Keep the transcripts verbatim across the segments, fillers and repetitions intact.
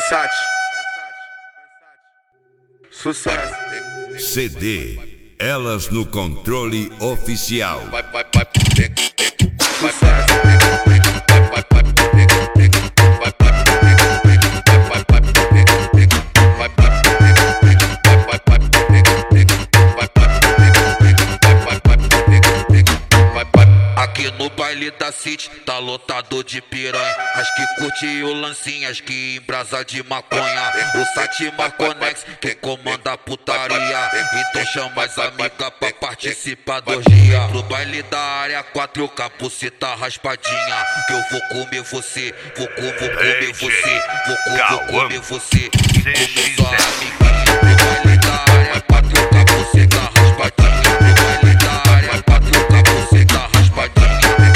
Versace. Sucesso. C D Elas no Controle Oficial. Vai, vai, vai, vem, vem, sucesso. Aqui no baile da City tá lotado de piranha, as que curte o lancinho, as que embrasa de maconha. O site Marconex que comanda a putaria, então chama as amigas pra participar do dia. Pro baile da área quatro, capucita raspadinha, que eu vou comer você, vou, vou, vou comer você, vou, vou comer você, e comer sua amiguinha. Pro baile da área quatro, capucita raspadinha, pro baile da área quatro, capucita raspadinha.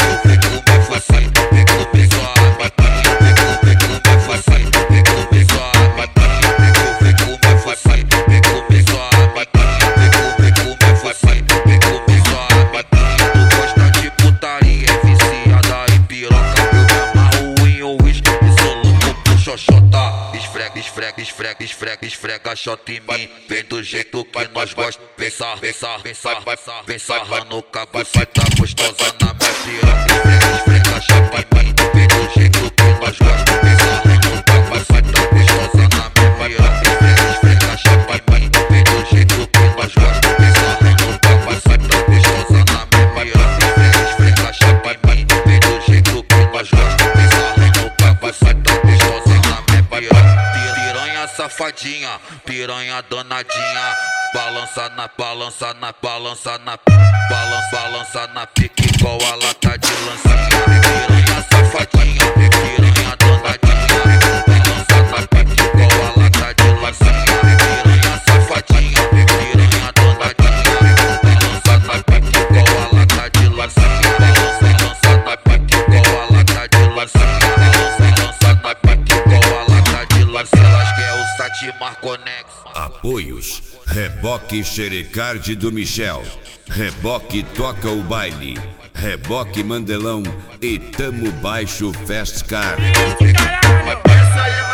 Esfrega, esfrega, esfrega, esfrega, xota em mim. Vem do jeito que nós gosta. Vem sar, vem sar, vem sar, vem sarrando o cabo. Cê tá gostosa na minha piroca. Esfrega, esfrega, xota em mim. Vem do jeito que nós gosta. Vem sarrando o cabo. Cê tá gostosa na minha piroca. Esfrega, esfrega, xota em mim. Vem do jeito que nós gosta. Vem sarrando o cabo. Cê tá gostosa na minha piroca. Esfrega, esfrega, xota em mim. Vem do jeito que nós gosta. Vem sarrando o cabo. Cê tá gostosa na minha piroca. Safadinha, piranha danadinha, balança na balança na balança na balança balança na pique igual a lata de lancinha. Piranha safadinha, piranha danadinha, balança na pique igual a lata de lancinha. Piranha safadinha, piranha danadinha, balança na pique igual a lata de lancinha. Balança, balança na pique igual a lata de lancinha. Balança, balança na pique igual a lata de lancinha. Marconex. Apoios: Reboque Xerecard do Michel, Reboque Toca o Baile, Reboque Mandelão e Tamo Baixo Fast Car. Essa aí